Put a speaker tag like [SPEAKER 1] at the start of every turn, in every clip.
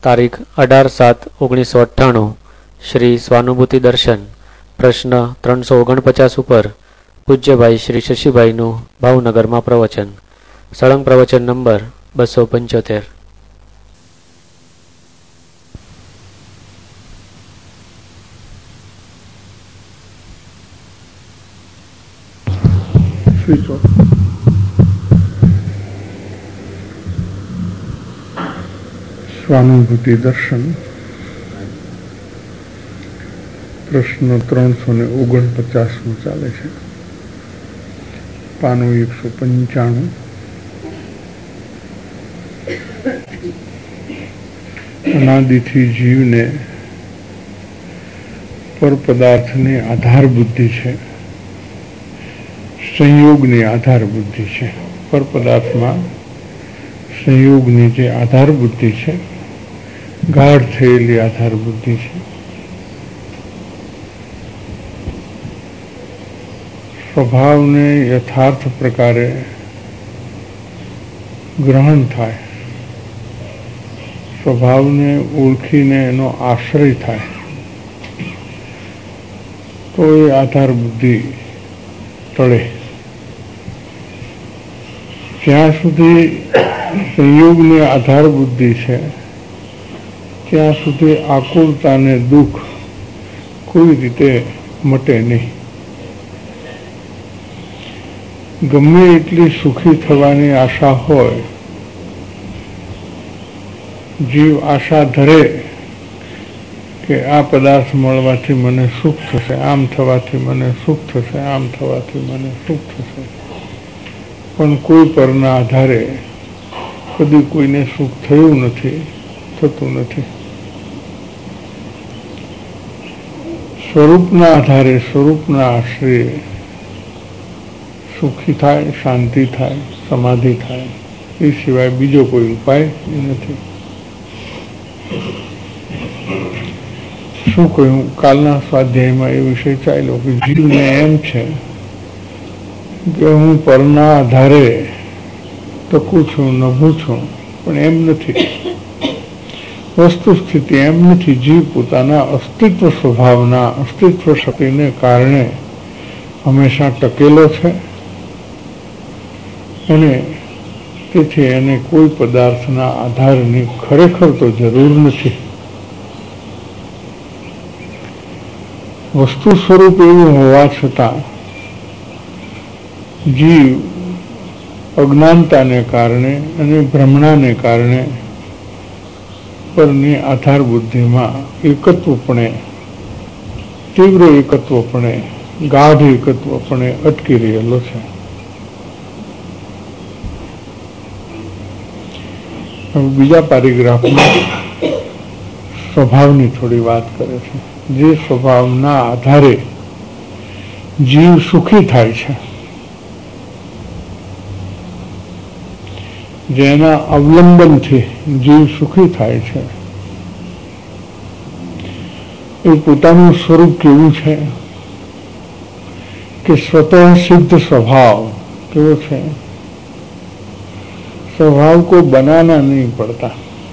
[SPEAKER 1] તારીખ 18/7/1998 શ્રી સ્વાનુભૂતિ દર્શન પ્રશ્ન 349 ઉપર પૂજ્યભાઈ શ્રી શશીભાઈનું ભાવનગરમાં પ્રવચન. સળંગ પ્રવચન નંબર 275.
[SPEAKER 2] સ્વાનુભૂતિ દર્શન પ્રશ્ન 349 ચાલે છે. પાનું 195. અનાદિથી જીવને પર પદાર્થની આધાર બુદ્ધિ છે, સંયોગની આધાર બુદ્ધિ છે. પર પદાર્થમાં સંયોગની જે આધાર બુદ્ધિ છે, ગાઢ થયેલી આધાર બુદ્ધિ છે. સ્વભાવને યથાર્થ પ્રકારે ગ્રહણ થાય, સ્વભાવને ઓળખીને એનો આશ્રય થાય, તો એ આધાર બુદ્ધિ ટળે. જ્યાં સુધી સંયોગની આધાર બુદ્ધિ છે ત્યાં સુધી આકુલતા ને દુઃખ કોઈ રીતે મટે નહીં. ગમે એટલી સુખી થવાની આશા હોય, જીવ આશા ધરે કે આ પદાર્થ મળવાથી મને સુખ થશે, આમ થવાથી મને સુખ થશે, આમ થવાથી મને સુખ થશે, પણ કોઈ પરના આધારે કદી કોઈને સુખ થયું નથી, થતું નથી. સ્વરૂપના આધારે, સ્વરૂપના આશ્રય સુખી થાય, શાંતિ થાય, સમાધિ થાય, એ સિવાય બીજો કોઈ ઉપાય નથી. શું કહ્યું? કાલના સ્વાધ્યાયમાં એ વિષય ચાલ્યો કે જીવને એમ છે કે હું પરના આધારે ટકું છું, નભું છું, પણ એમ નથી. વસ્તુ સ્થિતિ એમ નથી. જીવ પોતાના અસ્તિત્વ સ્વભાવના, અસ્તિત્વ શક્તિને કારણે હંમેશા ટકેલો છે અને તેથી એને કોઈ પદાર્થના આધારની ખરેખર તો જરૂર નથી. વસ્તુ સ્વરૂપ એવું હોવા છતાં જીવ અજ્ઞાનતાને કારણે અને ભ્રમણાને કારણે પરની આધાર બુદ્ધિમાં એકત્વપણે, તીવ્ર એકત્વપણે, ગાઢ એકત્વપણે અટકી રહેલો છે. બીજા પેરેગ્રાફમાં સ્વભાવની થોડી વાત કરે છે. જે સ્વભાવના આધારે જીવ સુખી થાય છે, જેના અવલંબનથી જીવ સુખી થાય છે, એ પોતાનું સ્વરૂપ કેવું છે કે સ્વતઃ સિદ્ધ સ્વભાવ કેવો છે? स्वभाव को बनाना नहीं पड़ता,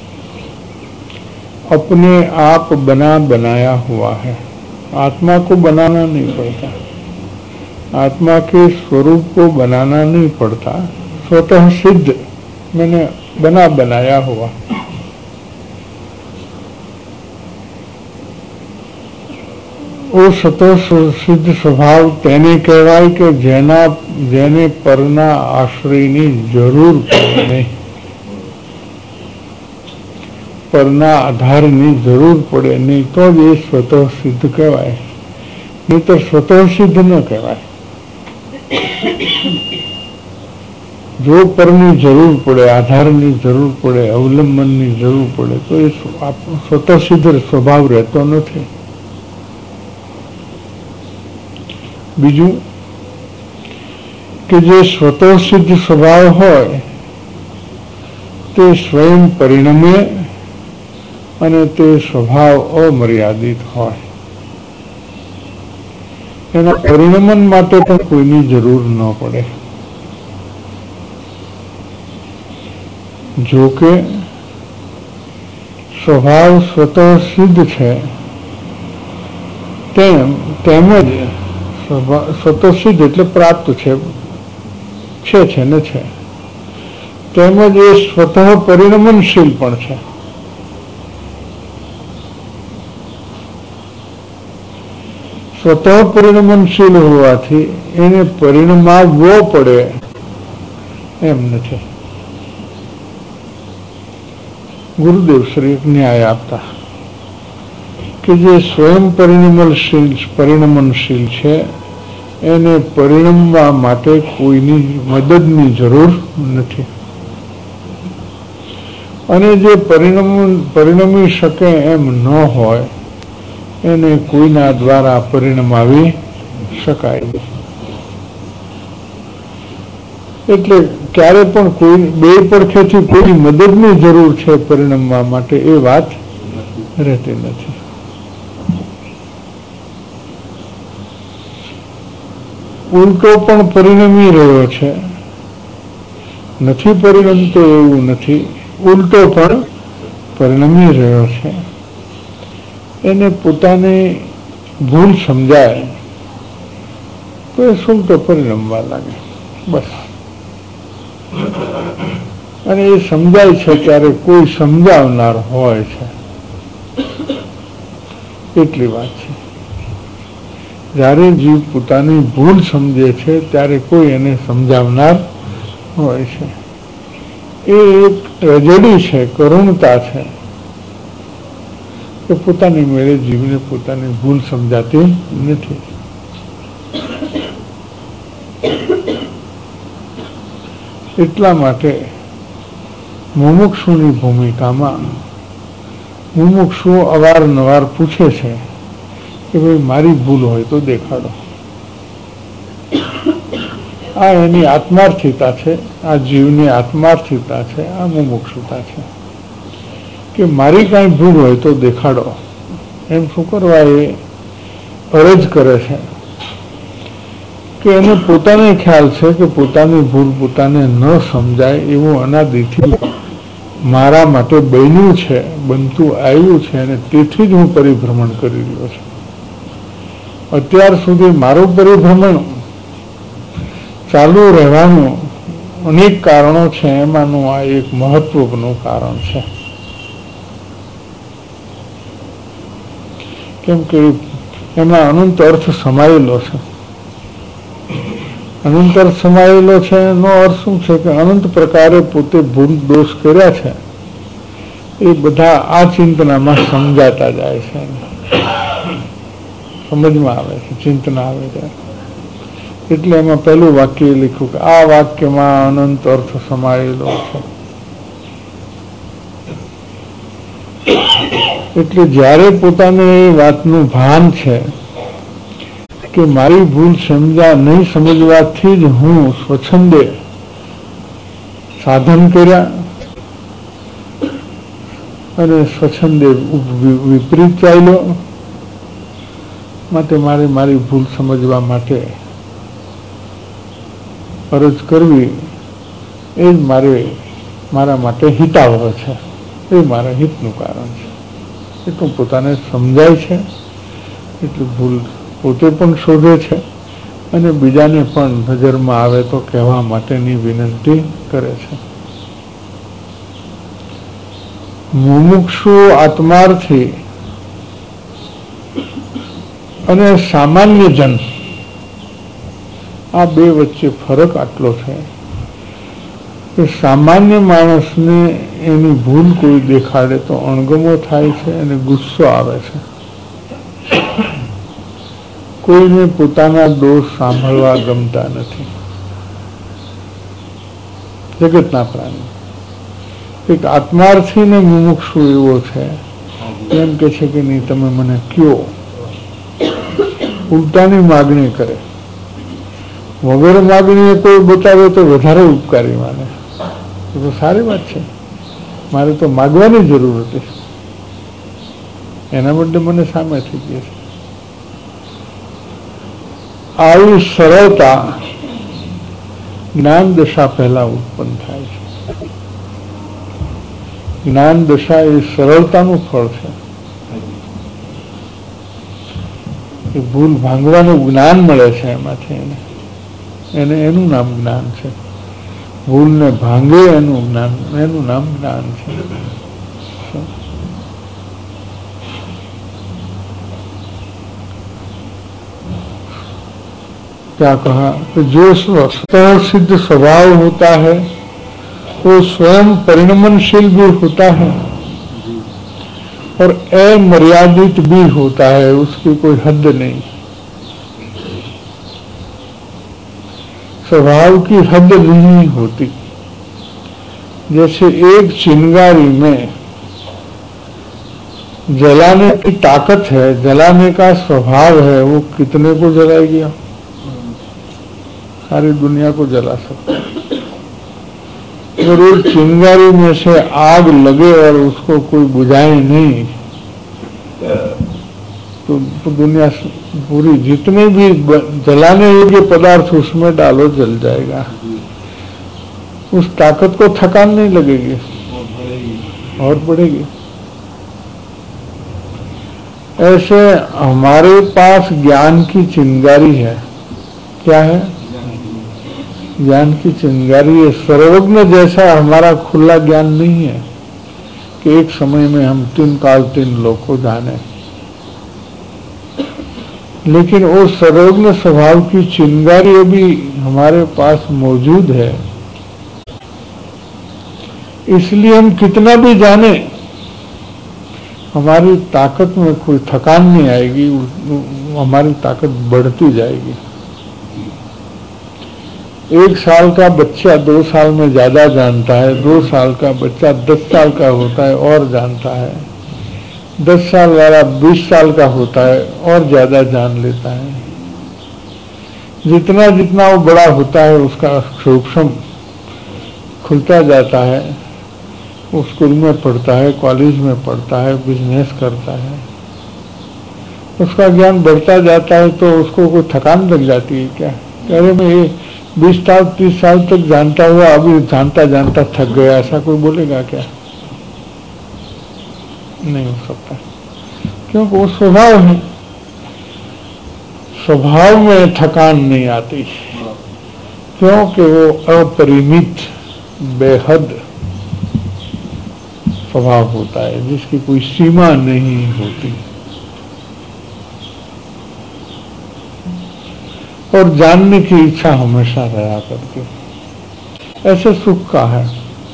[SPEAKER 2] अपने आप बनाया हुआ है. आत्मा को बनाना नहीं पड़ता, आत्मा के स्वरूप को बनाना नहीं पड़ता. स्वतः सिद्ध मैंने बनाया हुआ. वो स्वतः सिद्ध स्वभाव તેને કહેવાય કે જેને પરના આશ્રયની જરૂર પડે નહીં, પરના આધારની જરૂર પડે નહીં, તો જ એ સ્વતઃ સિદ્ધ કહેવાય, નહીં તો સ્વતઃ સિદ્ધ ન કહેવાય. જો પરની જરૂર પડે, આધારની જરૂર પડે, અવલંબનની જરૂર પડે, તો એ સ્વતઃ સિદ્ધ સ્વભાવ રહેતો નથી. બીજું કે જે સ્વતઃ સિદ્ધ સ્વભાવ હોય તે સ્વયં પરિણમે અને તે સ્વભાવ અમર્યાદિત હોય. એના પરિણમન માટે પણ કોઈની જરૂર ન પડે. જો કે સ્વભાવ સ્વતઃ સિદ્ધ છે તેમજ સ્વતઃ સિદ્ધ એટલે પ્રાપ્ત છે ને છે, તેમજ એ સ્વતઃ પરિણમનશીલ પણ છે. સ્વતઃ પરિણમનશીલ હોવાથી એને પરિણમાવવો પડે એમ નથી. ગુરુદેવ શ્રી ન્યાય આપતા કે જે સ્વયં પરિણમનશીલ છે એને પરિણમવા માટે કોઈની મદદની જરૂર નથી, અને જે પરિણમી શકે એમ ન હોય એને કોઈના દ્વારા પરિણમાવી શકાય. એટલે ક્યારે પણ કોઈ બે પડખેથી કોઈ મદદની જરૂર છે પરિણમવા માટે એ વાત રહેતી નથી. ઉલટો પણ પરિણમી રહ્યો છે, નથી પરિણમતો એવું નથી, ઉલટો પણ પરિણમી રહ્યો છે. એને પોતાની ભૂલ સમજાય તો એ સુલટો પરિણમવા લાગે, બસ. અને એ સમજાય છે ત્યારે કોઈ સમજાવનાર હોય છે, એટલી વાત છે. જ્યારે જીવ પોતાની ભૂલ સમજે છે ત્યારે કોઈ એને સમજાવનાર હોય છે. એ એક રજડી છે, કરુણતા છે કે પોતાની મેળે જીવને પોતાની ભૂલ સમજાતી નથી. એટલા માટે મુમુક્ષુની ભૂમિકામાં મુમુક્ષુ અવારનવાર પૂછે છે કે ભાઈ મારી ભૂલ હોય તો દેખાડો. આ એની આત્માર્થિતા છે, આ જીવની આત્માર્થિતા છે, આ મુમુક્ષુતા છે કે મારી કાંઈ ભૂલ હોય તો દેખાડો. એમ શું કરવા એ અરજ કરે છે કે એને પોતાને ખ્યાલ છે કે પોતાની ભૂલ પોતાને ન સમજાય એવું અનાદિથી મારા માટે બન્યું છે, બનતું આવ્યું છે, અને તેથી જ હું પરિભ્રમણ કરી રહ્યો છું. અત્યાર સુધી મારું પરિભ્રમણ ચાલુ રહેવાનું અનેક કારણો છે, એમાંનું આ એક મહત્વનું કારણ છે. કેમ કે એમાં અનંત અર્થ સમાયેલો છે. અનંત અર્થ સમાયેલો છે એનો અર્થ શું છે કે અનંત પ્રકારે પોતે ભૂલ દોષ કર્યા છે એ બધા આ ચિંતનામાં સમજાતા જાય છે, સમજમાં આવે છે, ચિંતના આવે છે. એટલે એમાં પહેલું વાક્ય લખ્યું કે આ વાક્યમાં અનંત અર્થ સમાયેલો છે. એટલે જ્યારે પોતાને એ વાતનું ભાન છે કે મારી ભૂલ નહીં સમજવાથી જ હું સ્વચ્છંદે સાધન કર્યા અને સ્વચ્છંદે વિપરીત ચાલ્યો, માટે મારે મારી ભૂલ સમજવા માટે અરજ કરવી એ જ મારા માટે હિતાવહ છે, એ મારા હિતનું કારણ છે. એટલું પોતાને સમજાય છે, એટલું ભૂલ પોતે પણ શોધે છે અને બીજાને પણ નજરમાં આવે તો કહેવા માટેની વિનંતી કરે છે. મુમુક્ષુ આત્માર્થી અને સામાન્ય જન આ બે વચ્ચે ફરક આટલો છે કે સામાન્ય માણસને એની ભૂલ કોઈ દેખાડે તો અણગમો થાય છે અને ગુસ્સો આવે છે. કોઈને પોતાના દોષ સાંભળવા ગમતા નથી. જગતના પ્રાણી એક આત્માર્થી ને મુમુક્ષુ એવો છે એમ કે છે કે નહીં તમે મને કયો, ઉલટાની માગણી કરે. વગર માગણીએ કોઈ બતાવે તો વધારે ઉપકારી માને, તો સારી વાત છે. મારે તો માગવાની જરૂર હતી, એના બદલે મને સામે થઈ ગઈ છે. આવી સરળતા જ્ઞાન દશા પહેલા ઉત્પન્ન થાય છે. જ્ઞાન દશા એ સરળતાનું ફળ છે. એ ભૂલ ભાંગવાનું જ્ઞાન મળે છે એમાંથી એને એનું નામ જ્ઞાન છે. ભૂલને ભાંગે એનું નામ જ્ઞાન છે. क्या कहा कि जो स्वतः सिद्ध स्वभाव होता है वो स्वयं परिणमनशील भी होता है और अमर्यादित भी होता है, उसकी कोई हद नहीं. स्वभाव की हद नहीं होती. जैसे एक चिंगारी में जलाने की ताकत है, जलाने का स्वभाव है, वो कितने को जलाएगी? सारी दुनिया को जला सकता है. अगर एक चिंगारी में से आग लगे और उसको कोई बुझाए नहीं तो दुनिया पूरी जितने भी जलाने योग्य पदार्थ उसमें डालो जल जाएगा. उस ताकत को थकान नहीं लगेगी और बढ़ेगी. ऐसे हमारे पास ज्ञान की चिंगारी है. क्या है? ज्ञान की चिंगारी है. सर्वज्ञ जैसा हमारा खुला ज्ञान नहीं है कि एक समय में हम 3 काल 3 लोक को जाने, लेकिन वो सर्वज्ञ स्वभाव की चिंगारी अभी हमारे पास मौजूद है. इसलिए हम कितना भी जाने हमारी ताकत में कोई थकान नहीं आएगी, हमारी ताकत बढ़ती जाएगी. 1 साल का बच्चा 2 साल में ज्यादा जानता है, 2 साल का बच्चा 10 साल का होता है और जानता है, 10 साल वाला 20 साल का होता है और ज्यादा जान लेता है. जितना जितना वो बड़ा होता है उसका सूक्ष्म खुलता जाता है. वो स्कूल में पढ़ता है, कॉलेज में पढ़ता है, बिजनेस करता है, उसका ज्ञान बढ़ता जाता है तो उसको कोई थकान लग जाती है क्या? कह रहे मैं ये 20 साल 30 साल तक जानता हुआ अभी जानता जानता थक गया, ऐसा कोई बोलेगा क्या? नहीं हो सकता, क्योंकि वो स्वभाव है. स्वभाव में थकान नहीं आती क्योंकि वो अपरिमित बेहद स्वभाव होता है जिसकी कोई सीमा नहीं होती. और जानने की इच्छा हमेशा रहा करती. ऐसे सुख का है.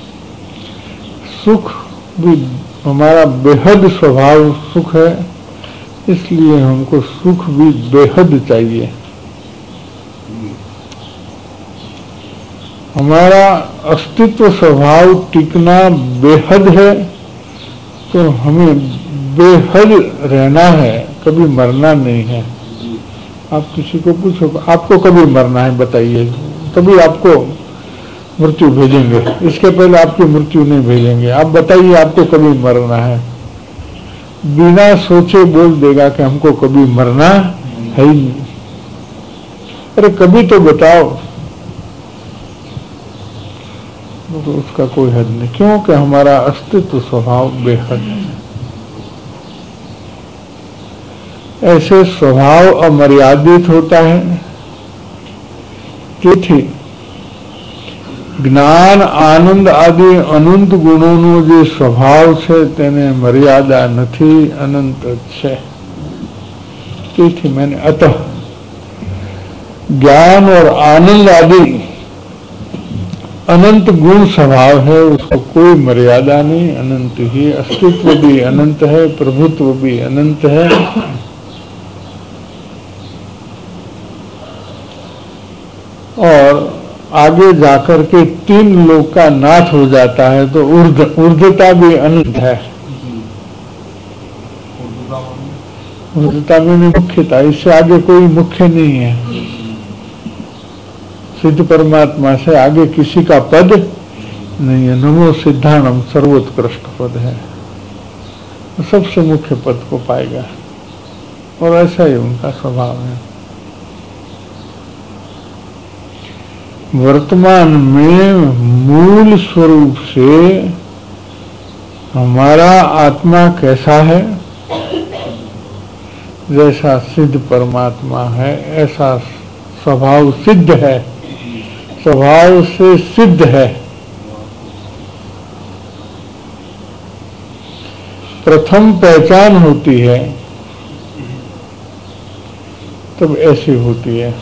[SPEAKER 2] सुख भी हमारा बेहद स्वभाव सुख है, इसलिए हमको सुख भी बेहद चाहिए. हमारा अस्तित्व स्वभाव टिकना बेहद है तो हमें बेहद रहना है, कभी मरना नहीं है. आप किसी को पूछो आपको कभी मरना है बताइए, तभी आपको मृत्यु भेजेंगे, इसके पहले आपकी मृत्यु नहीं भेजेंगे. आप बताइए आपको कभी मरना है, बिना सोचे बोल देगा कि हमको कभी मरना है ही नहीं. अरे कभी तो बताओ. तो उसका कोई हद नहीं, क्योंकि हमारा अस्तित्व स्वभाव बेहद है. ऐसे स्वभाव अमर्यादित होता है. તેથી જ્ઞાન આનંદ આદિ અનંત ગુણોનો જે સ્વભાવ છે તેને મર્યાદા નથી, અનંત છે. તેથી मैंने अतः ज्ञान और आनंद आदि अनंत गुण स्वभाव है, उसको कोई मर्यादा नहीं, अनंत ही. अस्तित्व भी अनंत है, प्रभुत्व भी अनंत है. और आगे जाकर के 3 लोक का नाथ हो जाता है तो ऊर्ध्वता भी अनंत है. ऊर्ध्वता में मुख्यता, इससे आगे कोई मुख्य नहीं है. सिद्ध परमात्मा से आगे किसी का पद नहीं है. नमो सिद्धानम सर्वोत्कृष्ट पद है, सबसे मुख्य पद को पाएगा. और ऐसा ही उनका स्वभाव है. वर्तमान में मूल स्वरूप से हमारा आत्मा कैसा है, जैसा सिद्ध परमात्मा है ऐसा स्वभाव सिद्ध है, स्वभाव से सिद्ध है। प्रथम पहचान होती है तब ऐसी होती है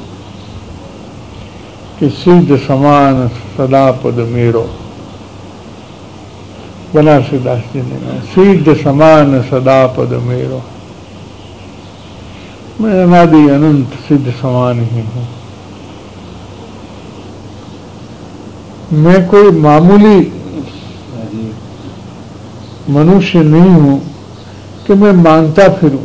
[SPEAKER 2] कि सिद्ध समान सदा पद मेरो, बनारसी दास जी ने कहा, सिद्ध समान सदा पद मेरो, मैं अनादि अनंत सिद्ध समान ही हूं। मैं कोई मामूली मनुष्य नहीं हूं कि मैं मांगता फिरूं,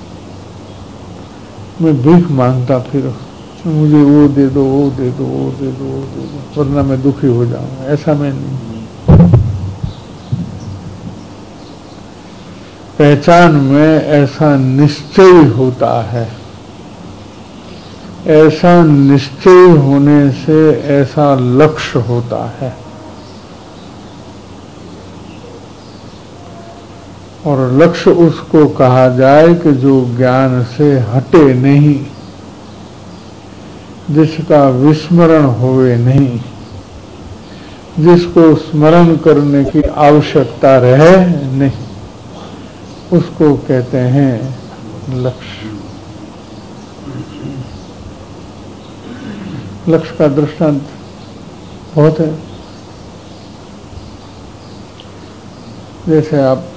[SPEAKER 2] मैं भीख मांगता फिरूं, मुझे वो दे दो, वो दे दो, वो दे दो, वो दे दो, वरना मैं दुखी हो जाऊंगा। ऐसा मैं नहीं। पहचान में ऐसा निश्चय होता है, ऐसा निश्चय होने से ऐसा लक्ष्य होता है, और लक्ष्य उसको कहा जाए कि जो ज्ञान से हटे नहीं, जिसका विस्मरण होवे नहीं, जिसको स्मरण करने की आवश्यकता रहे नहीं, उसको कहते हैं लक्ष्य। लक्ष्य का दृष्टांत बहुत है। जैसे आप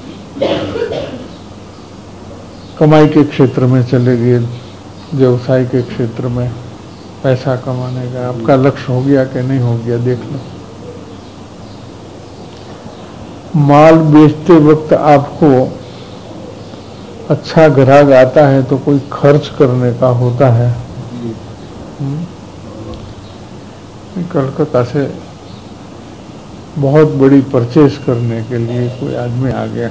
[SPEAKER 2] कमाई के क्षेत्र में चले गए, व्यवसाय के क्षेत्र में पैसा कमाने का आपका लक्ष्य हो गया कि नहीं हो गया, देख लो। माल बेचते वक्त आपको अच्छा ग्राहक आता है तो कोई खर्च करने का होता है। कलकत्ता से बहुत बड़ी परचेज करने के लिए कोई आदमी आ गया,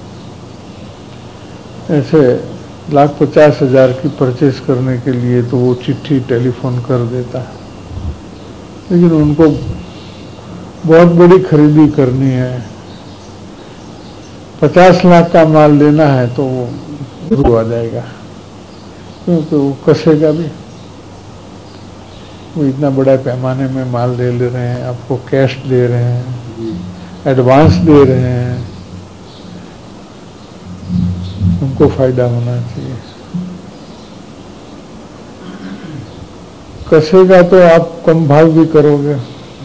[SPEAKER 2] ऐसे 1,50,000 की परचेज करने के लिए तो वो चिट्ठी टेलीफोन कर देता है, लेकिन उनको बहुत बड़ी खरीदी करनी है, 50 लाख का माल लेना है तो वो शुरू आ जाएगा, क्योंकि वो कसेगा भी। वो इतना बड़ा पैमाने में माल ले रहे हैं, आपको कैश दे रहे हैं, एडवांस दे रहे हैं, उनको फायदा होना चाहिए। कसेगा तो आप कम भाव भी करोगे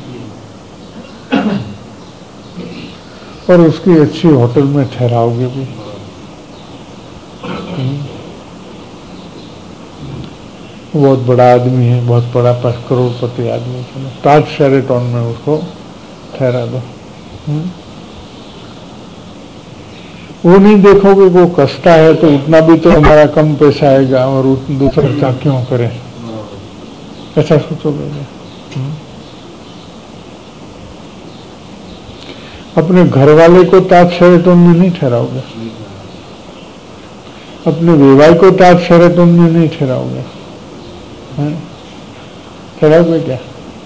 [SPEAKER 2] और उसकी अच्छी होटल में ठहराओगे भी। बहुत बड़ा आदमी है, बहुत बड़ा करोड़पति आदमी है, ताज शेरेटन में उसको ठहरा दो। वो नहीं देखोगे वो कसता है तो उतना भी तो हमारा कम पैसा आएगा और दूसरा का क्यों करें, ऐसा सोचोगे। अपने घर वाले को ताज शेरेटन में नहीं ठहराओगे, अपने विवाह को ताज शेरेटन में नहीं ठहराओगे, ठहराओगे क्या?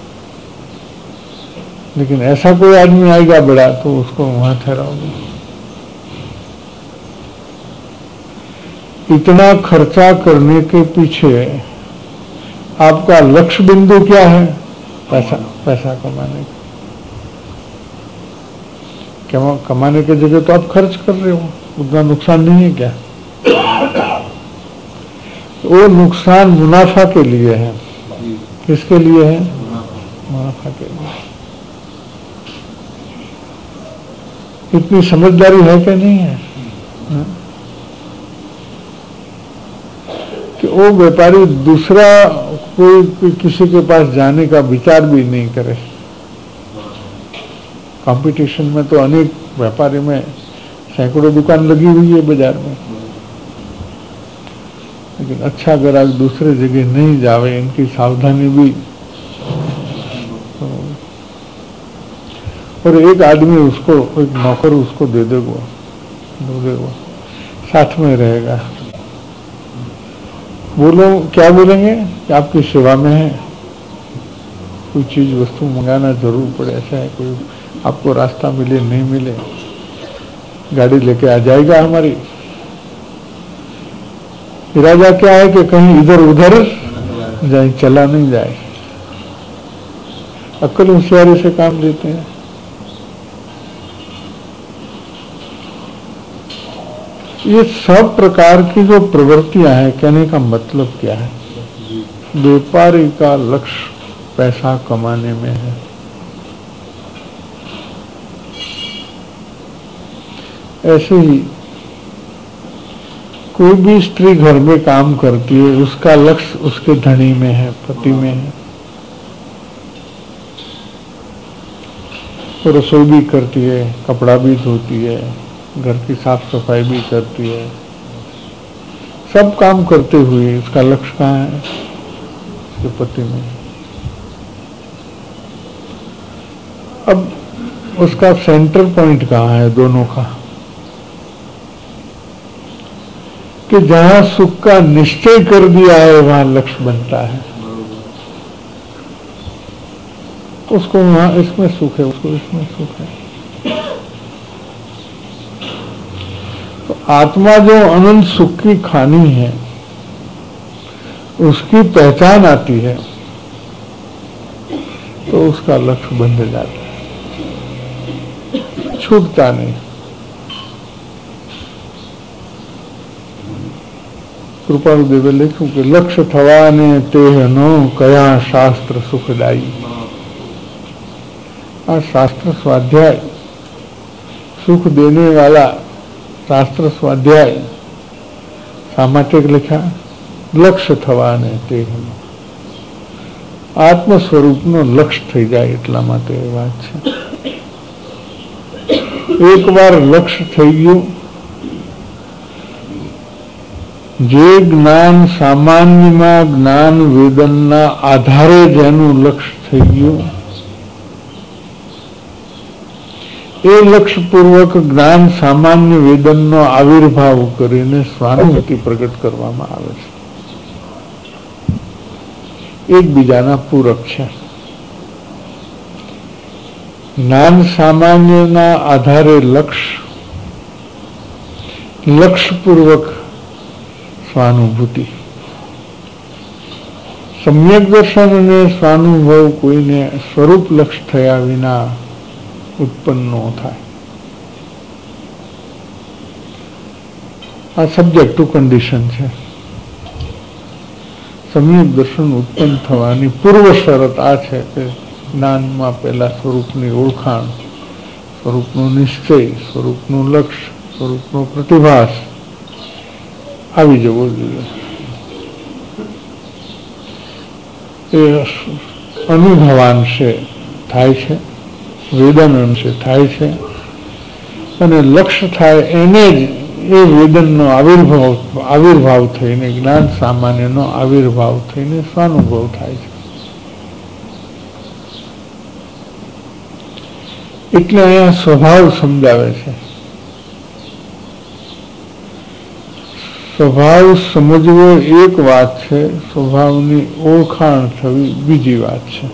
[SPEAKER 2] लेकिन ऐसा कोई आदमी आएगा बड़ा तो उसको वहां ठहराओगे। इतना खर्चा करने के पीछे आपका लक्ष्य बिंदु क्या है? पैसा कमाने का। कमाने की जगह तो आप खर्च कर रहे हो, उतना नुकसान नहीं है क्या? वो नुकसान मुनाफा के लिए है। किसके लिए है? मुनाफा के लिए। इतनी समझदारी है कि नहीं है? कि वो व्यापारी दूसरा कोई किसी के पास जाने का विचार भी नहीं करे। कंपटीशन में तो अनेक व्यापारी में सैकड़ों दुकान लगी हुई है बाजार में, लेकिन अच्छा ग्राहक दूसरे जगह नहीं जावे, इनकी सावधानी भी। और एक आदमी उसको, एक नौकर उसको दे देगा, साथ में रहेगा। बोलो क्या बोलेंगे कि आपकी सेवा में है, कोई चीज वस्तु मंगाना जरूर पड़े, ऐसा है कोई आपको रास्ता मिले नहीं मिले, गाड़ी लेके आ जाएगा हमारी। इरादा क्या है कि कहीं इधर उधर जाए, चला नहीं जाए। अक्ल होशियारी से काम लेते हैं। ये सब प्रकार की जो प्रवृत्तियां हैं, कहने का मतलब क्या है? व्यापारी का लक्ष्य पैसा कमाने में है। ऐसे ही कोई भी स्त्री घर में काम करती है, उसका लक्ष्य उसके धनी में है, पति में है। तो रसोई भी करती है, कपड़ा भी धोती है, घर की साफ सफाई भी करती है, सब काम करते हुए उसका लक्ष्य कहाँ है? उसके पति में। अब उसका सेंटर पॉइंट कहाँ है दोनों का? कि जहां सुख का निश्चय कर दिया है वहां लक्ष्य बनता है। उसको वहां इसमें सुख है, उसको इसमें सुख है। तो आत्मा जो अनंत सुख की खानी है, उसकी पहचान आती है तो उसका लक्ष्य बन जाता है, छूटता नहीं। કૃપાળુદેવે લખ્યું કે લક્ષ્ય થવાને તેહનો કયા શાસ્ત્ર સુખદાયી। આ શાસ્ત્ર स्वाध्याय सुख देने वाला शास्त्र स्वाध्याय શા માટે લખ્યા? લક્ષ્ય થવાને તેહનો, આત્મ સ્વરૂપનો લક્ષ્ય થઈ જાય એટલા માટે એ વાત છે। એકવાર લક્ષ્ય થઈ ગયું, જે જ્ઞાન સામાન્યમાં જ્ઞાન વેદનના આધારે જેનું લક્ષ્ય થઈ ગયું, એ લક્ષ્યપૂર્વક જ્ઞાન સામાન્ય વેદનનો આવિર્ભાવ કરીને સ્વાનુભૂતિ પ્રગટ કરવામાં આવે છે। એકબીજાના પૂરક છે। જ્ઞાન સામાન્યના આધારે લક્ષ્યપૂર્વક स्वानुभूति। सम्यक दर्शन ने स्वानुभव कोईने स्वरूप लक्ष्य थया विना उत्पन्न न थाय। आ सब्जेक्ट टू कंडीशन है। सम्यक दर्शन उत्पन्न थवानी पूर्व शरत आ छे के ज्ञान में पहला स्वरूपनी ओळखाण, स्वरूपनो निश्चय, स्वरूपनो लक्ष्य, स्वरूपनो प्रतिभास આવી જવો જોઈએ। એ અનુભવાંશે થાય છે, વેદન અંશે થાય છે, અને લક્ષ્ય થાય એને જ એ વેદનનો આવિર્ભાવ થઈને, જ્ઞાન સામાન્યનો આવિર્ભાવ થઈને સ્વાનુભવ થાય છે। એટલે અહીંયા સ્વભાવ સમજાવે છે। स्वभाव समझवो एक बात है, स्वभावनी ओळखाण थवी बीजी बात है।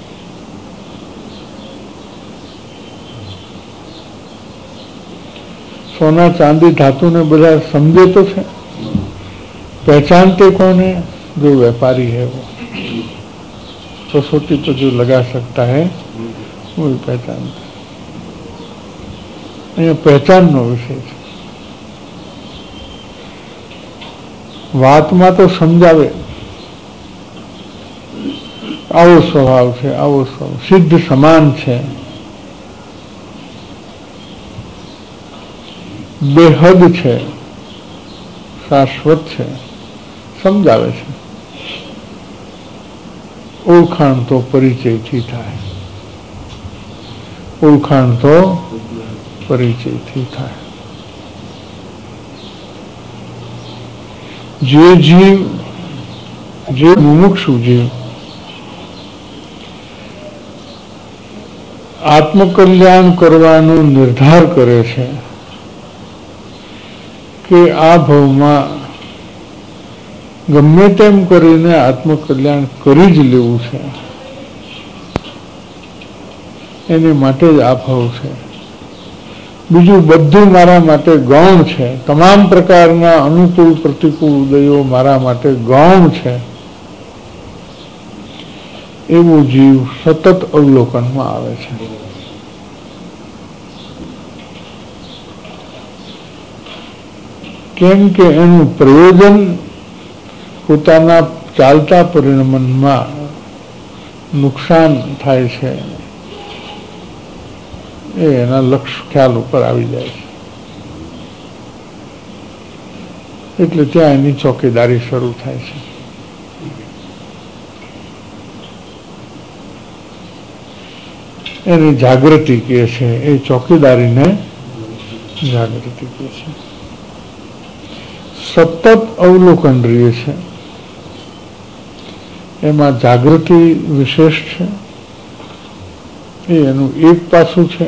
[SPEAKER 2] सोना चांदी धातु ने बधा समझे तो है, पहचानते कौन है? जो व्यापारी है वो। कसौटी तो जो लगा सकता है वो ही पहचानता है। यहाँ पहचान नो विषय है। वातमां तो समझावे आवो स्वभाव है, आवो स्वभाव सिद्ध समान है, बेहद है, शाश्वत है, समझावे छे। ओळखाण तो परिचय थी थाय, ओळखाण तो परिचय थी थाय। जे जीव, जे मुमुक्षु जीव आत्मकल्याण करवानो निर्धार करे छे कि आ भावमां गमे तेम करीने आत्मकल्याण करी ज लेवुं छे, एने माटे ज आ भाव छे। બીજું બધું મારા માટે ગૌણ છે, તમામ પ્રકારના અનુકૂળ પ્રતિકૂળ ઉદયો મારા માટે ગૌણ છે, એવું જીવ સતત અવલોકનમાં આવે છે. કેમ કે એનું પ્રયોજન પોતાના ચાલતા પરિણમનમાં નુકસાન થાય છે એ એના લક્ષ્ય ખ્યાલ ઉપર આવી જાય છે. એટલે ત્યાં એની ચોકીદારી શરૂ થાય છે. એની જાગૃતિ કહે છે, એ ચોકીદારીને જાગૃતિ કહે છે. સતત અવલોકન રહે છે, એમાં જાગૃતિ વિશેષ છે, એ એનું એક પાસું છે.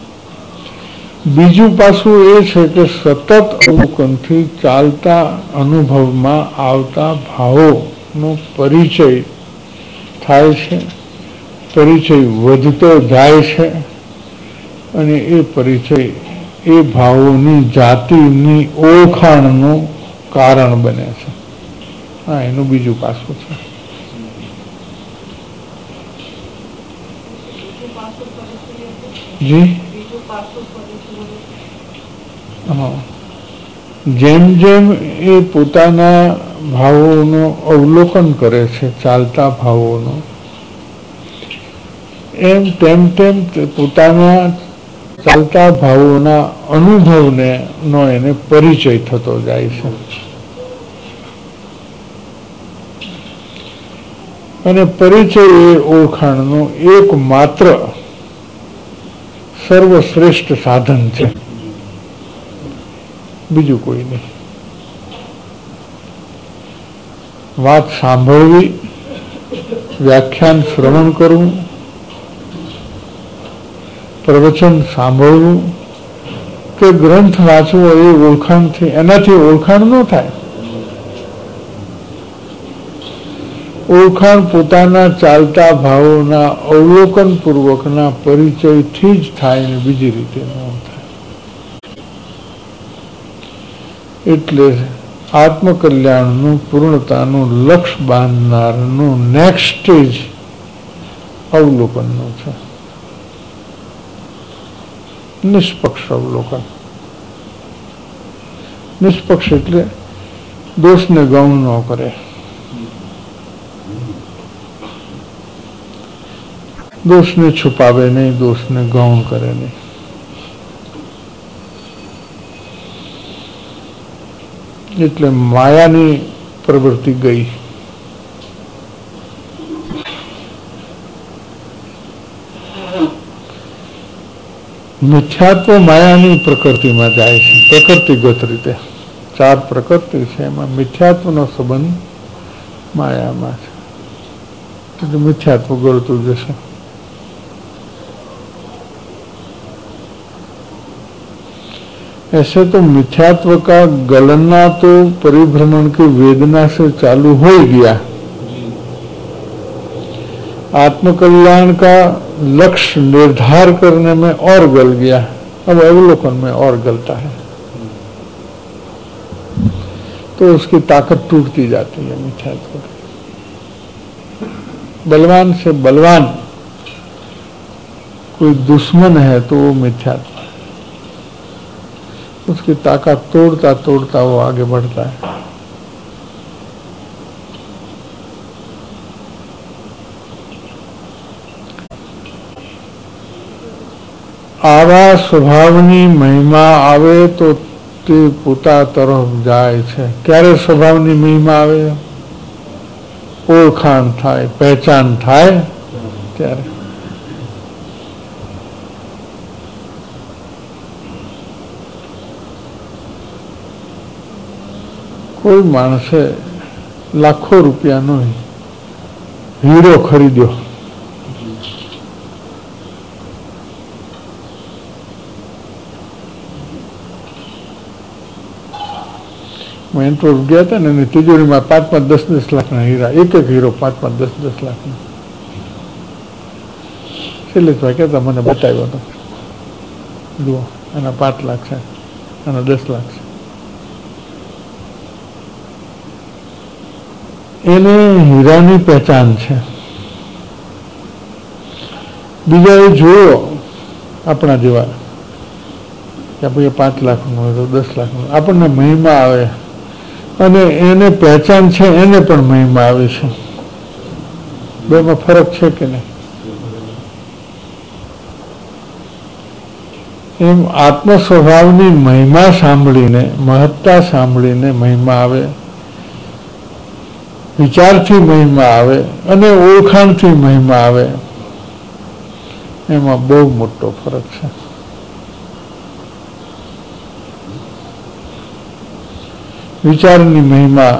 [SPEAKER 2] બીજું પાસું એ છે કે સતત અવલોકનથી ચાલતા અનુભવમાં આવતા ભાવોનો પરિચય થાય છે, પરિચય વધતો જાય છે, અને એ પરિચય એ ભાવોની જાતિની ઓળખાણનું કારણ બને છે. હા, એનું બીજું પાસું છે. જી હા, જેમ જેમ એ પોતાના ભાવોનું અવલોકન કરે છે, ચાલતા ભાવોનું, એમ તેમ તેમ પોતાના ચાલતા ભાવોના અનુભવને નો એને પરિચય થતો જાય છે. અને પરિચય એ ઓળખાણનું એકમાત્ર સર્વશ્રેષ્ઠ સાધન છે, બીજું કોઈ નહીં. વાત સાંભળવી, વ્યાખ્યાન શ્રવણ કરવું, પ્રવચન સાંભળવું કે ગ્રંથ વાંચવો, એ ઓળખાણથી, એનાથી ઓળખાણ ન થાય. ઓળખાણ પોતાના ચાલતા ભાવોના અવલોકન પૂર્વકના પરિચયથી જ થાય ને બીજી રીતે ન થાય. એટલે આત્મકલ્યાણનું પૂર્ણતાનું લક્ષ્ય બાંધનારનું નેક્સ્ટ સ્ટેજ અવલોકનનું છે. નિષ્પક્ષ અવલોકન. નિષ્પક્ષ એટલે દોષને ગૌણ ન કરે, દોષને છુપાવે નહીં, દોષને ગૌણ કરે નહીં. એટલે માયાની પ્રવૃત્તિ ગઈ. મિથ્યાત્વ માયાની પ્રકૃતિમાં જાય છે, પ્રકૃતિગત રીતે. ચાર પ્રકૃતિ છે, એમાં મિથ્યાત્વનો સંબંધ માયામાં છે, એટલે મિથ્યાત્વ ગળતું જશે. ऐसे तो मिथ्यात्व का गलना तो परिभ्रमण की वेदना से चालू हो गया, आत्मकल्याण का लक्ष्य निर्धार करने में और गल गया, अब अवलोकन में और गलता है, तो उसकी ताकत टूटती जाती है. मिथ्यात्व बलवान से बलवान कोई दुश्मन है तो वो मिथ्यात्व, उसकी ताकत तोड़ता तोड़ता वो आगे बढ़ता है. આવા સ્વભાવની મહિમા આવે તો તે પોતા તરફ જાય છે. ક્યારે સ્વભાવની મહિમા આવે? ઓળખાણ થાય, પહેચાન થાય ત્યારે. કોઈ માણસે લાખો રૂપિયાનો હીરો ખરીદ્યો, મેન્ટોર ગયા હતા ને, તિજોરીમાં 5-10 લાખના હીરા, એક હીરો 5-10 લાખનો. શૈલેષભાઈ કહેતા મને બતાવ્યો હતો, જુઓ આના 5 લાખ છે, આના 10 લાખ છે. એને હીરાની પહેચાન છે. બીજા એ જોયો આપણા જેવા કે ભાઈ 5 લાખનું હોય તો 10 લાખનું, આપણને મહિમા આવે, અને એને પહેચાન છે, એને પણ મહિમા આવે છે. બેમાં ફરક છે કે નહીં? એમ આત્મ સ્વભાવની મહિમા સાંભળીને, મહત્તા સાંભળીને મહિમા આવે, વિચારથી મહિમા આવે અને ઓળખાણથી મહિમા આવે, એમાં બહુ મોટો ફરક છે. વિચારની મહિમા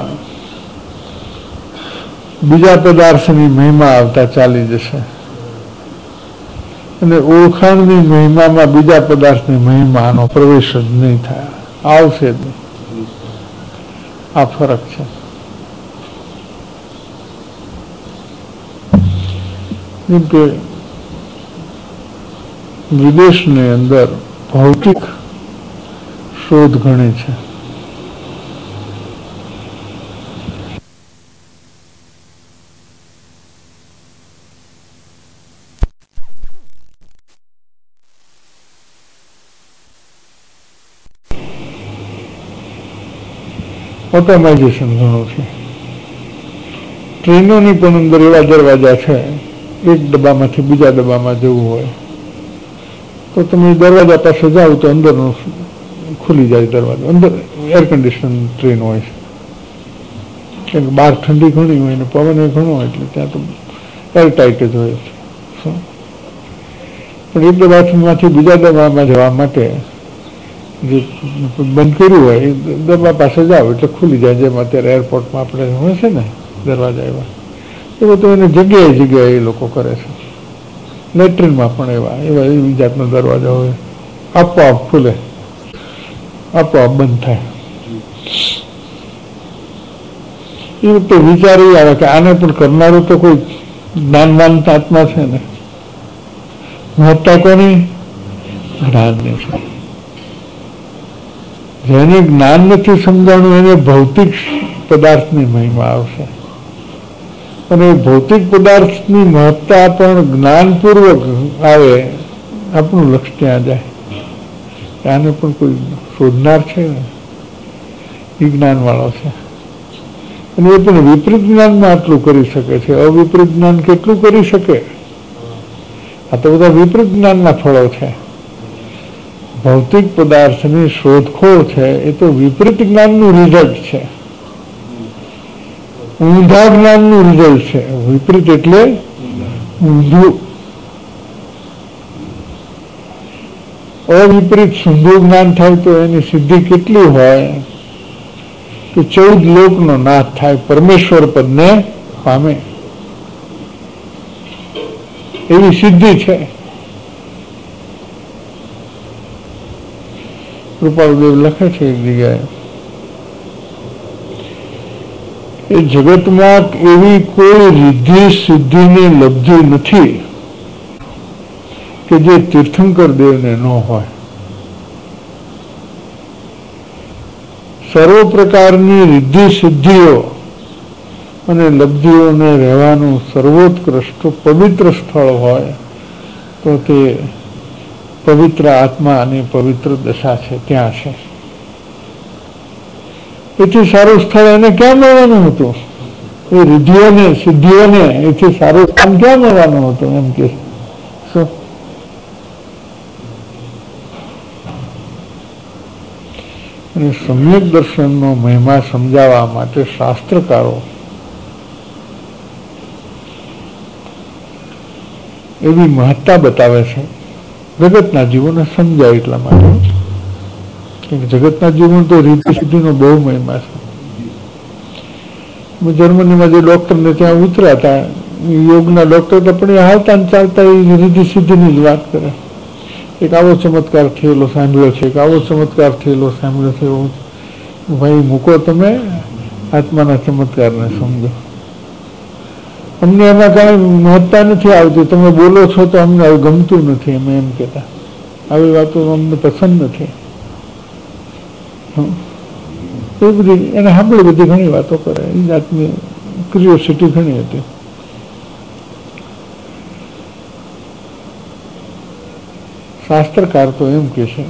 [SPEAKER 2] બીજા પદાર્થની મહિમા આવતા ચાલી જશે, અને ઓળખાણની મહિમામાં બીજા પદાર્થની મહિમાનો પ્રવેશ જ નહીં થાય, આવશે જ નહીં. આ ફરક છે. જેમ કે વિદેશની અંદર ભૌતિક શોધ ઘણી છે. ઓટોમાઇઝેશન ઘણું છે. ટ્રેનોની પણ અંદર એવા દરવાજા છે, એક ડબ્બામાંથી બીજા ડબ્બામાં જવું હોય તો તમે દરવાજા પાસે જાઓ તો અંદરનું ખુલી જાય દરવાજો. અંદર એર કન્ડિશન ટ્રેન હોય છે, કેમ કે બહાર ઠંડી ઘણી હોય ને પવન ઘણો હોય, એટલે ત્યાં તો એરટાઈટ જ હોય છે. પણ એક ડબ્બામાંથી બીજા ડબ્બામાં જવા માટે જે બંધ કર્યું હોય એ ડબ્બા પાસે જાઓ એટલે ખુલી જાય. જેમ અત્યારે એરપોર્ટમાં આપણે હોય છે ને દરવાજા એવા, એવો તો એને જગ્યાએ જગ્યાએ એ લોકો કરે છે. લેટ્રિનમાં પણ એવી જાતનો દરવાજા હોય, આપોઆપ ખુલે, આપોઆપ બંધ થાય. એ વખતે વિચાર એ આવે કે આને પણ કરનારું તો કોઈ જ્ઞાનવાન આત્મા છે ને. મહત્તા કોની? જ્ઞાનની છે. જેને જ્ઞાન નથી સમજાણું એને ભૌતિક પદાર્થની મહિમા આવશે, અને ભૌતિક પદાર્થની મહત્તા પણ જ્ઞાનપૂર્વક આવે, આપણું લક્ષ્ય ત્યાં જાય. આને પણ કોઈ શોધનાર છે ને, એ જ્ઞાનવાળો છે, અને એ પણ વિપરીત જ્ઞાનમાં આટલું કરી શકે છે. અવિપરીત જ્ઞાન કેટલું કરી શકે? આ તો બધા વિપરીત જ્ઞાનના ફળો છે. ભૌતિક પદાર્થની શોધખોળ છે એ તો વિપરીત જ્ઞાનનું રિઝલ્ટ છે, ઊંધા જ્ઞાનનું રિઝલ્ટ છે. વિપરીત એટલે ઊંધું. અવિપરીત શુદ્ધ જ્ઞાન થાય તો એની સિદ્ધિ કેટલી હોય કે 14 લોકનો નાશ થાય, પરમેશ્વર પદને પામે એવી સિદ્ધિ છે. કૃપાળુદેવ લખે છે એક જગ્યાએ, એ જગતમાં એવી કોઈ રિદ્ધિ સિદ્ધિની લબ્ધિ નથી કે જે તીર્થંકર દેવને ન હોય. સર્વ પ્રકારની રિદ્ધિ સિદ્ધિઓ અને લબ્ધિઓને રહેવાનું સર્વોત્કૃષ્ટ પવિત્ર સ્થળ હોય તો તે પવિત્ર આત્મા અને પવિત્ર દશા છે, ત્યાં છે. એથી સારું સ્થળ એને ક્યાં મળવાનું હતું? એ રિદ્ધિઓને સિદ્ધિઓને એથી સારું સ્થાન ક્યાં મળવાનું હતું? એમ કે શું? અને સમ્યક દર્શનનો મહિમા સમજાવવા માટે શાસ્ત્રકારો એવી મહત્તા બતાવે છે જગતના જીવોને સમજાય એટલા માટે. જગતના જીવન તો રીતિ સિદ્ધિનો બહુ મહિમા છે. જર્મનીમાં જે ડોક્ટરને ત્યાં ઉતર્યા હતા, યોગના ડોક્ટર પણ હાલતા ને ચાલતા એ રીતિ સિદ્ધિની જ વાત કરે. એક આવો ચમત્કાર થયેલો સાંભળ્યો છે, એક આવો ચમત્કાર થયેલો સાંભળ્યો છે. ભાઈ મૂકો, તમે આત્માના ચમત્કારને સમજો. અમને એમાં કાંઈ મહત્તા નથી આવતી, તમે બોલો છો તો અમને ગમતું નથી, અમે એમ કહેતા. આવી વાતો અમને પસંદ નથી. એ બધી એને સાંભળી બધી ઘણી વાતો કરે, એ જાતની ક્યુરિયોસિટી ઘણી હતી. શાસ્ત્રકાર તો એમ કે છે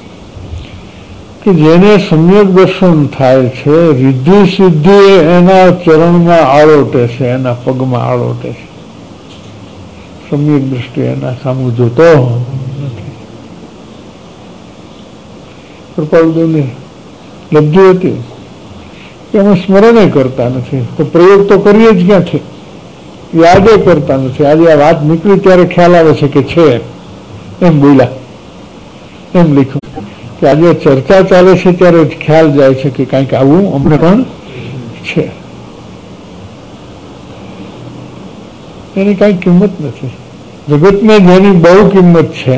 [SPEAKER 2] કે જેને સમ્યક દર્શન થાય છે, રિદ્ધિ સિદ્ધિ એના ચરણમાં આળોટે છે, એના પગમાં આળોટે છે. સમ્યક દ્રષ્ટિ એના સામું જોતો નથી. કૃપાળુદેવની લબ્ધિ હતી કે અમે સ્મરણે કરતા નથી, તો પ્રયોગ તો કરીએ જ ક્યાંથી, યાદે કરતા નથી. આજે આ વાત નીકળી ત્યારે ખ્યાલ આવે છે કે છે, એમ બોલ્યા, એમ લખ્યું કે આજે ચર્ચા ચાલે છે ત્યારે ખ્યાલ જાય છે કે કંઈક આવું અમને પણ છે. એની કઈ કિંમત નથી. જગતને જેની બહુ કિંમત છે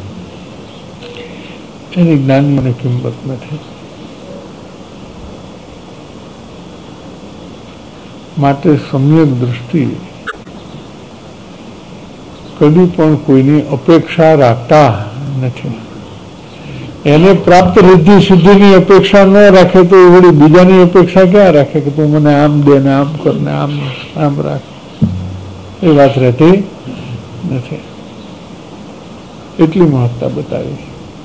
[SPEAKER 2] એની જ્ઞાનીઓની કિંમત નથી. માટે સમ્યક દૃષ્ટિ કદી પણ કોઈની અપેક્ષા રાખતા નથી. એને પ્રાપ્ત રિદ્ધિ સિદ્ધિની અપેક્ષા ન રાખે તો એ વળી બીજાની અપેક્ષા ક્યાં રાખે કે તું મને આમ દે ને આમ કર ને આમ રાખ. એ વાત રહેતી નથી. એટલી મહત્તા બતાવી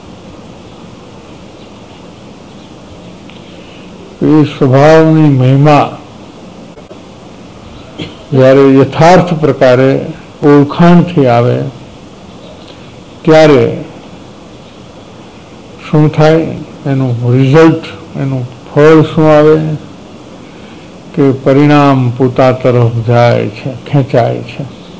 [SPEAKER 2] છે. એ સ્વભાવની મહિમા જ્યારે યથાર્થ પ્રકારે ઓળખાણથી આવે ત્યારે શું થાય, એનું રિઝલ્ટ, એનું ફળ શું આવે કે પરિણામ પોતા તરફ જાય છે, ખેંચાય છે.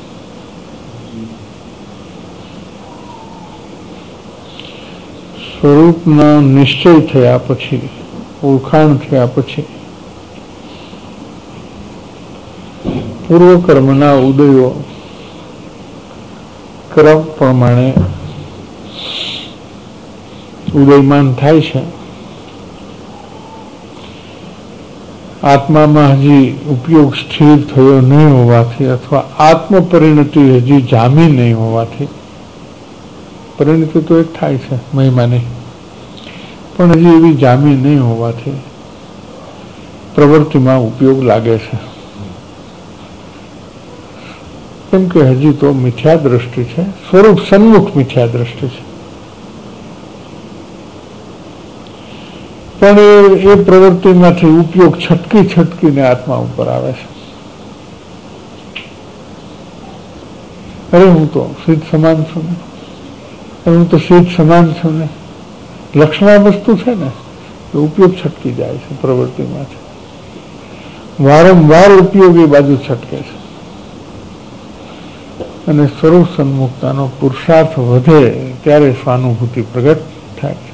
[SPEAKER 2] સ્વરૂપનો નિશ્ચય થયા પછી, ઓળખાણ થયા પછી પૂર્વકર્મના ઉદયો ક્રમ પ્રમાણે ઉદયમાન થાય છે. આત્મામાં હજી ઉપયોગ સ્થિર થયો નહીં હોવાથી અથવા આત્મ પરિણતિ હજી જામી નહીં હોવાથી, પરિણતિ તો એક થાય છે મહિમાની, પણ હજી એવી જામી નહીં હોવાથી પ્રવૃત્તિમાં ઉપયોગ લાગે છે. કેમ કે હજી તો મિથ્યા દ્રષ્ટિ છે, સ્વરૂપ સન્મુખ મિથ્યા દ્રષ્ટિ છે. પણ એ પ્રવૃત્તિમાંથી ઉપયોગ છટકીને આત્મા ઉપર આવે છે. અરે હું તો સિદ્ધ સમાન છું ને, હું તો સિદ્ધ સમાન છું ને, લક્ષણા વસ્તુ છે ને, તો ઉપયોગ છટકી જાય છે પ્રવૃત્તિમાંથી. વારંવાર ઉપયોગ એ બાજુ છટકે છે અને સ્વરૂપ સન્મુખતાનો પુરુષાર્થ વધે ત્યારે સ્વાનુભૂતિ પ્રગટ થાય છે.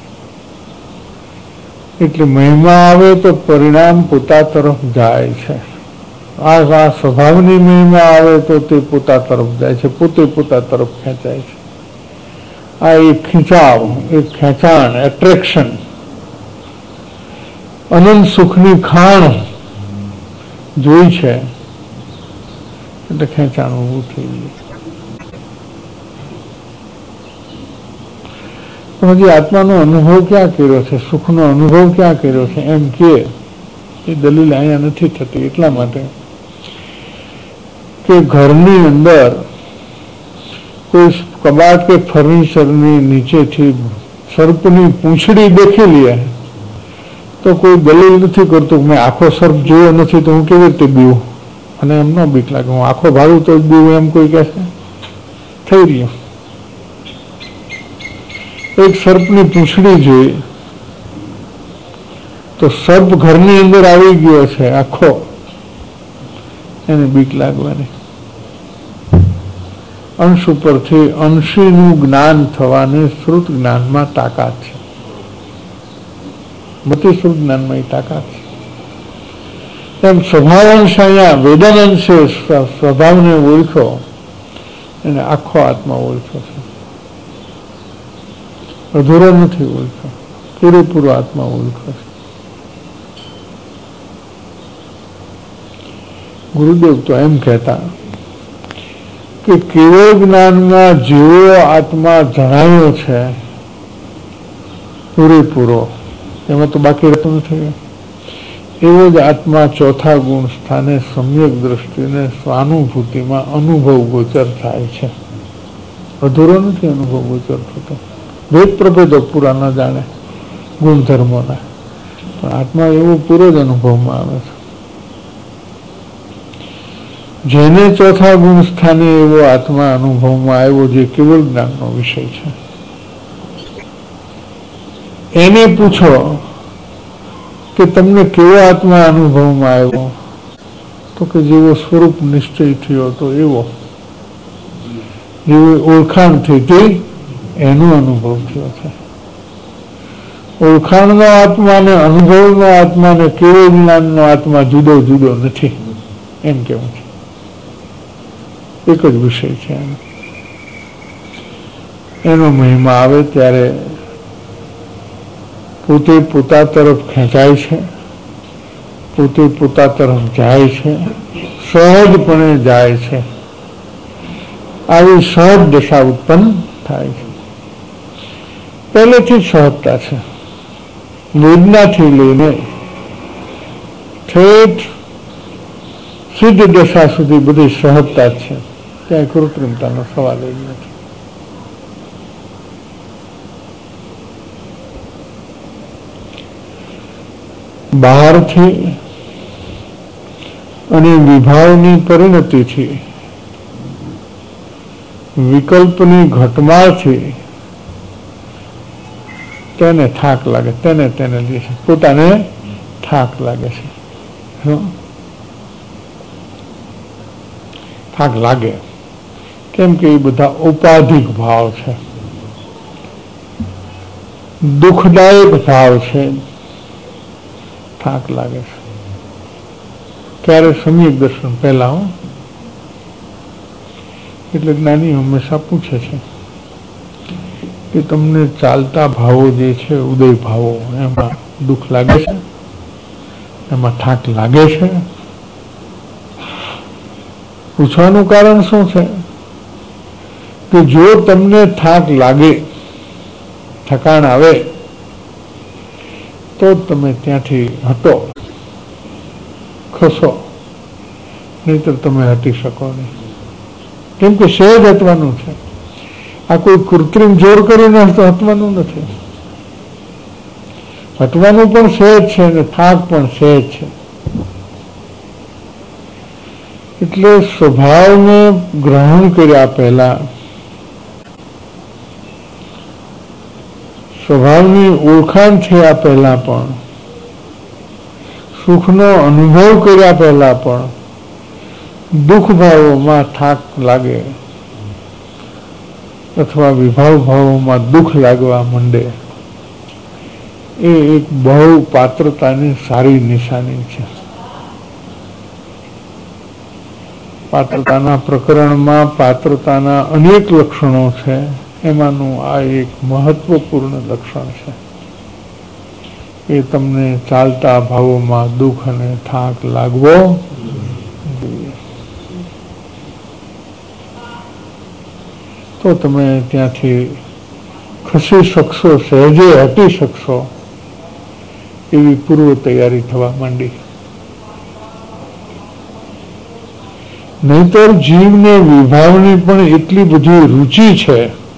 [SPEAKER 2] એટલે મહિમા આવે તો પરિણામ પોતા તરફ જાય છે. આ સ્વભાવની મહિમા આવે તો તે પોતા તરફ જાય છે, પોતે પોતા તરફ ખેંચાય છે. આ એક ખીંચાવ, એક ખેંચાણ, એટ્રેક્શન, અનંત સુખની ખાણ જોઈ છે એટલે ખેંચાણ ઊભું થઈ ગયું. પણ હજી આત્માનો અનુભવ ક્યાં કર્યો છે, સુખનો અનુભવ ક્યાં કર્યો છે એમ કે એ દલીલ અહીંયા નથી થતી. એટલા માટે કે ઘરની અંદર કોઈ કબાટ કે ફર્નિચરની નીચેથી સર્પની પૂંછડી દેખી લે તો કોઈ દલીલ નથી કરતું કે મેં આખો સર્પ જોયો નથી તો હું કેવી રીતે બીવું, અને એમ ન બીક લાગે હું આખો ભાડું તો જ બીવું એમ કોઈ કહે છે. થઈ રહ્યું એક સર્પની પૂંછડી જોઈ તો સર્પ ઘરની અંદર આવી ગયો છે આખો, એને બીક લાગવાની. અંશ ઉપરથી અંશીનું જ્ઞાન થવાની શ્રુત જ્ઞાનમાં તાકાત છે, મતિ શ્રુત જ્ઞાનમાં એ તાકાત છે. એમ સ્વભાવંશ અહીંયા વેદનાંશે સ્વભાવને ઓળખ્યો, એને આખો આત્મા ઓળખ્યો છે, અધૂરો નથી ઓળખ્યો, પૂરેપૂરો આત્મા ઓળખ્યો છે. ગુરુદેવ તો એમ કહેતા કે કેવળ જ્ઞાનમાં જેવો આત્મા જણાયો છે પૂરેપૂરો, એમાં તો બાકી રહેતું નથી. એવો જ આત્મા ચોથા ગુણ સ્થાને સમ્યક દ્રષ્ટિને સ્વાનુભૂતિમાં અનુભવ ગોચર થાય છે. અધૂરો નથી અનુભવ ગોચર થતો. ભેદ પ્રભેદો પૂરા ન જાણે ગુણધર્મોના, પણ આત્મા એવો પૂરો જ અનુભવમાં આવે છે. જેને ચોથા ગુણ સ્થાને એવો આત્મા અનુભવમાં આવ્યો, જે કેવળ જ્ઞાનનો વિષય છે, એને પૂછો કે તમને કેવો આત્મા અનુભવમાં આવ્યો? તો કે જેવો સ્વરૂપ નિશ્ચય થયો હતો એવો, જેવી ઓળખાણ થઈ હતી એનો અનુભવ થયો છે. ઓળખાણનો આત્મા ને અનુભવનો આત્મા ને કેવળ જ્ઞાનનો આત્મા જુદો જુદો નથી, એમ કેવું છે. એક જ વિષય છે. એનો મહિમા આવે ત્યારે પોતે પોતા તરફ ખેંચાય છે, પોતે પોતા તરફ જાય છે, સહજપણે જાય છે. આવી સહજ દશા ઉત્પન્ન થાય છે. પહેલેથી જ સહજતા છે. વેદનાથી લઈને ઠેઠ સિદ્ધ દશા સુધી બધી સહજતા જ છે. ક્યાંય કૃત્રિમતાનો સવાલ જ નથી. બહારથી અને વિભાવની પરિણતિથી, વિકલ્પની ઘટમાળથી તેને થાક લાગે, તેને પોતાને થાક લાગે છે. થાક લાગે કેમ કે એ બધા ઔપાધિક ભાવ છે, દુઃખદાયક ભાવ છે. થાક લાગે છે. ક્યારે? સમ્યક દર્શન પહેલા. એટલે જ્ઞાની હંમેશા પૂછે છે કે તમને ચાલતા ભાવો જે છે, ઉદય ભાવો, એમાં દુઃખ લાગે છે? એમાં થાક લાગે છે? પૂછવાનું કારણ શું છે કે જો તમને થાક લાગે, થકાણ આવે, તો તમે ત્યાંથી હટો, ખસો, નહીતર તમે હટી શકો નહીં. કેમ કે સહેજ હટવાનું છે. આ કોઈ કૃત્રિમ જોર કરીને હટવાનું નથી. હટવાનું પણ સહેજ છે અને થાક પણ સહેજ છે. એટલે સ્વભાવને ગ્રહણ કર્યા પહેલા, સ્વભાવની ઓળખાણ થયા પહેલા પણ, સુખનો અનુભવ કર્યા પહેલા પણ દુઃખ ભાવોમાં થાક લાગે અથવા વિભાવ ભાવોમાં દુઃખ લાગવા માંડે, એ એક બહુ પાત્રતાની સારી નિશાની છે. પાત્રતાના પ્રકરણમાં પાત્રતાના અનેક લક્ષણો છે, એમાંનું આ એક મહત્વપૂર્ણ લક્ષણ છે. એ તમને ચાલતા ભાવોમાં દુઃખ અને થાક લાગવો જોઈએ. તો તમે ત્યાંથી ખસી શકશો, સહેજે હટી શકશો, એવી પૂર્વ તૈયારી થવા માંડી. નહીતર જીવને વિભાવની પણ એટલી બધી રુચિ છે,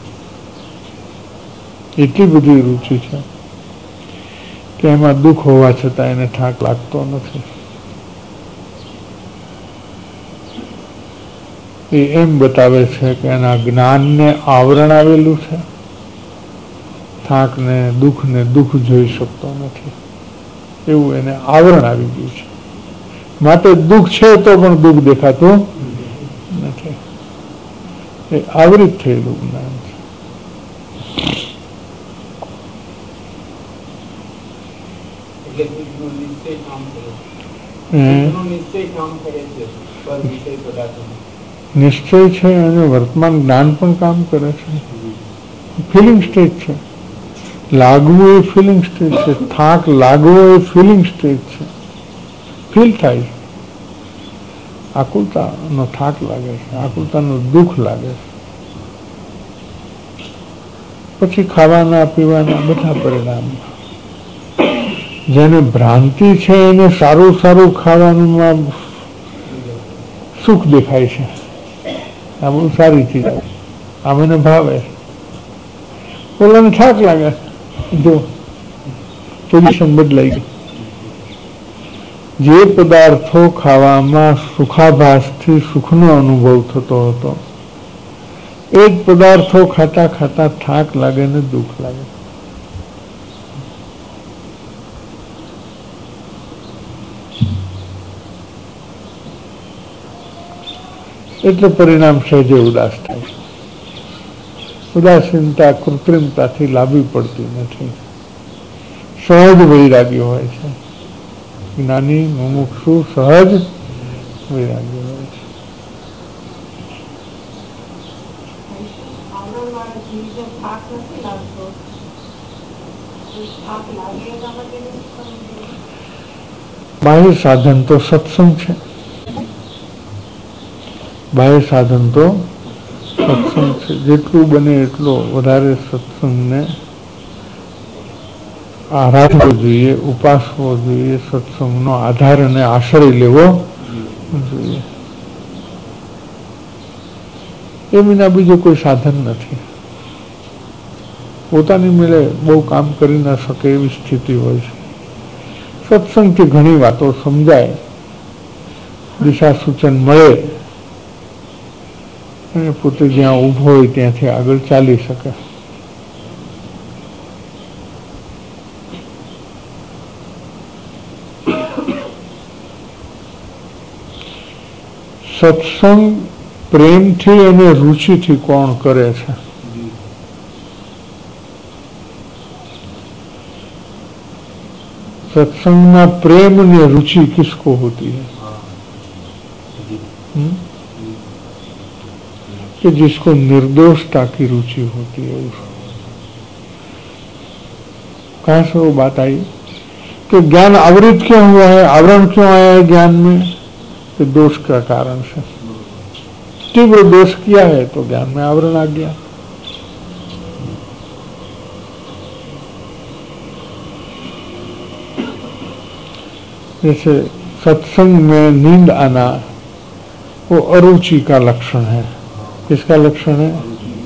[SPEAKER 2] એટલી બધી રુચિ છે કે એમાં દુઃખ હોવા છતાં એને થાક લાગતો નથી. એ એમ બતાવે છે કે એના જ્ઞાનને આવરણ આવેલું છે, થાકને દુઃખ જોઈ શકતો નથી, એવું એને આવરણ આવી ગયું છે. માટે દુઃખ છે તો પણ દુઃખ દેખાતું નથી. એ આવૃત થયેલું જ્ઞાન છે. નિશ્ચય છે અને વર્તમાન જ્ઞાન પણ કામ કરે છે. ફિલિંગ સ્ટેજ છે. લાગવું એ ફિલિંગ સ્ટેજ છે. થાક લાગવો એ ફિલિંગ સ્ટેજ છે. ફીલ થાય છે. આકુલતાનો થાક લાગે છે, આકુલતાનું દુઃખ લાગે છે, પછી ખાવાના પીવાના બધા પરિણામ. જેને ભ્રાંતિ છે એને સારું સારું ખાવાનું સુખ દેખાય છે. આ બહુ સારી ચીજ, આ મને ભાવે. ઓલાને થાક લાગે, જો પોઝિશન બદલાઈ ગઈ. જે પદાર્થો ખાવામાં સુખાભાસથી સુખનો અનુભવ થતો હતો, એ જ પદાર્થો ખાતા ખાતા થાક લાગે ને દુઃખ લાગે. એટલે પરિણામ સહેજે ઉદાસ થાય. ઉદાસીનતા કૃત્રિમતાથી લાવવી પડતી નથી. સહજ વૈરાગ્ય હોય છે. જ્ઞાની મુમુક્ષુ સહજ વૈરાગ્ય હોય છે. બાહ્ય સાધન તો સત્સંગ છે. બાહ્ય સાધન તો સત્સંગ છે. જેટલું બને એટલો વધારે સત્સંગને આરાધવો જોઈએ, ઉપાસવો જોઈએ, સત્સંગનો આધાર અને આશ્રય લેવો જોઈએ. એ વિના બીજું કોઈ સાધન નથી. પોતાની મેળે બહુ કામ કરી ના શકે એવી સ્થિતિ હોય છે. સત્સંગથી ઘણી વાતો સમજાય, દિશા સૂચન મળે અને પોતે જ્યાં ઊભો હોય ત્યાંથી આગળ ચાલી શકે. સત્સંગ પ્રેમથી અને રુચિથી કોણ કરે છે? सत्संग प्रेम ने रुचि किसको होती है? कि जिसको निर्दोषता की रुचि होती है उसको. कहाँ से वो बात आई कि ज्ञान आवृत क्यों हुआ है, आवरण क्यों आया है ज्ञान में? कि दोष का कारण से. तीव्र दोष किया है तो ज्ञान में आवरण आ गया. जैसे सत्संग में नींद आना वो अरुचि का लक्षण है. किसका लक्षण है?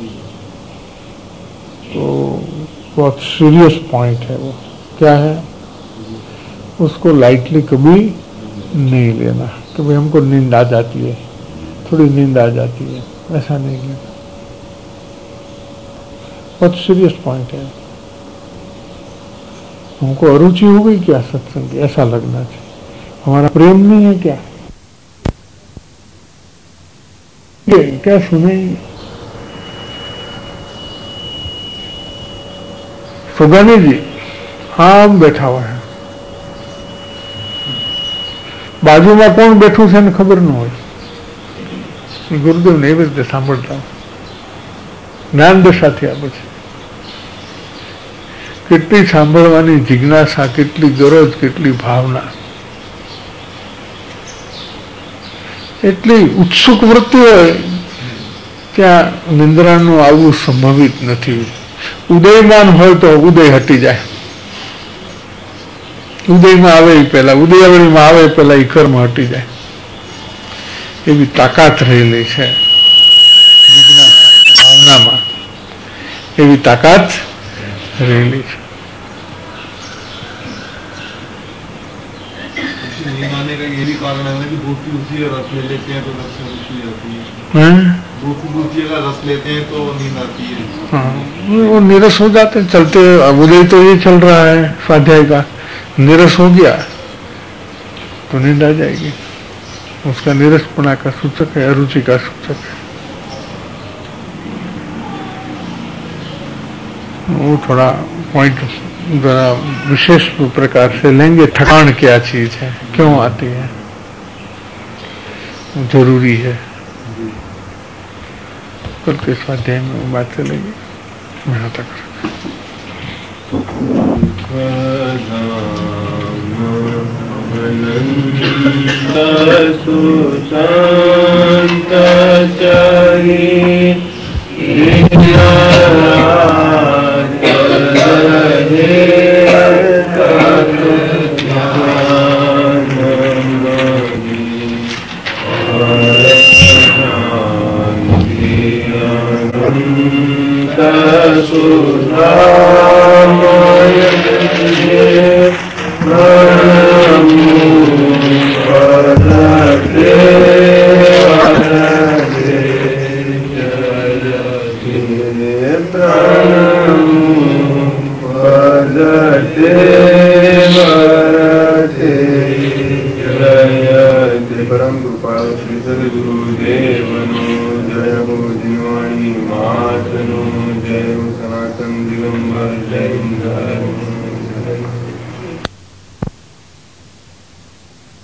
[SPEAKER 2] तो बहुत सीरियस पॉइंट है वो. क्या है? उसको लाइटली कभी नहीं लेना कि भाई हमको नींद आ जाती है, थोड़ी नींद आ जाती है, ऐसा नहीं लेना. बहुत सीरियस पॉइंट है. हमको अरुचि हो गई क्या सत्संग की, ऐसा लगना चाहिए. हमारा प्रेम नहीं है क्या? क्या सुने? सुगानी जी हाँ बैठा हुआ है, बाजू में कोण बैठू है खबर न हो. गुरुदेव ने एवी रीते सांभळता ज्ञान दशा थी. आ पछी કેટલી સાંભળવાની જિજ્ઞાસા, કેટલી ગરજ, કેટલી ભાવના, એટલી ઉત્સુક વૃત્તિ હોય ત્યાં નિંદ્રાનું આવવું સંભવિત નથી. ઉદયમાન હોય તો ઉદય હટી જાય. ઉદયમાં આવે પહેલા, ઉદયાવળીમાં આવે પહેલા એ કર્મ હટી જાય. એવી તાકાત રહેલી છે જિજ્ઞાસા ભાવનામાં. એવી તાકાત રહેલી છે. वो नीरस हो जाते चलते. उदय तो ये चल रहा है स्वाध्याय का, नीरस हो गया तो नींद आ जाएगी. उसका नीरसपना का सूचक है, अरुचि का सूचक है. वो थोड़ा पॉइंट जरा विशेष प्रकार से लेंगे. थकान क्या चीज है, क्यों आती है, जरूरी है. कल के स्वाध्याय में वो बात चलेगी. यहाँ तक
[SPEAKER 3] सुशांत પરમ કૃપાળ શ્રી સદગુરુદેવનો જય હો જીવાણી માતનો જય હો સનાતન દિગંબર જય હિન્દ.